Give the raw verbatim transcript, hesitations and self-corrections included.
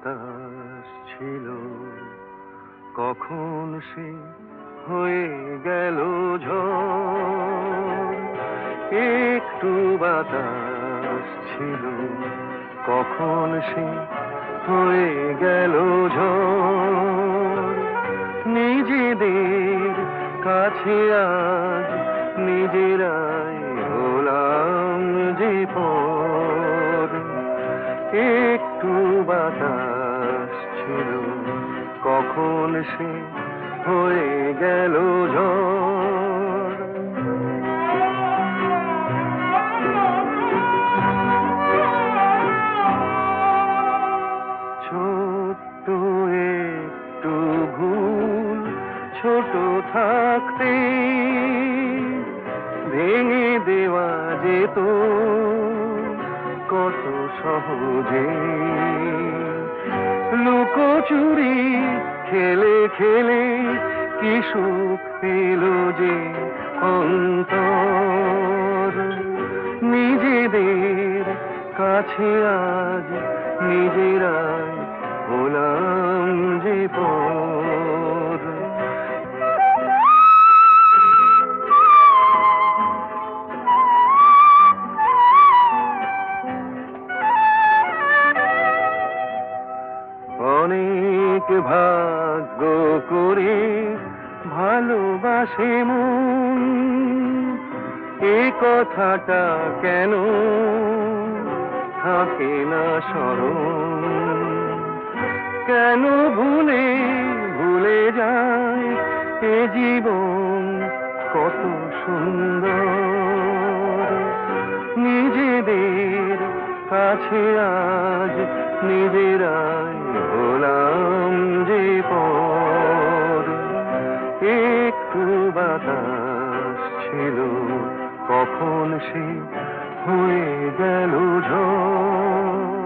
বাতাস ছিল, কখন সে হয়ে গেল ঝড়। একটু বাতাস ছিল, কখন সে হয়ে গেল ঝড়। নিজেদের কাছে আজ নিজেরাই হলাম যে পর। একটু বাতাস ছিল, কখন সে হয়ে গেল ঝড়। ছোট্ট একটু ভুল ছোট থাকতে ভেঙে দেওয়া যেত কত সহজে। লুকোচুরি খেলে খেলে কি সুখ পেল যে অন্তর। নিজেদের কাছে আজ নিজেরাই হলাম যে পর। অনেক ভাগ্য করে ভালোবাসে মন, এ কথাটা কেন থাকে না স্মরণ। কেন ভুলে ভুলে যায় এ জীবন কত সুন্দর। নিজেদের কাছে আজ নিজেরাই হলাম যে পর। একটু বাতাস ছিল, কখন সে হয়ে গেল ঝড়।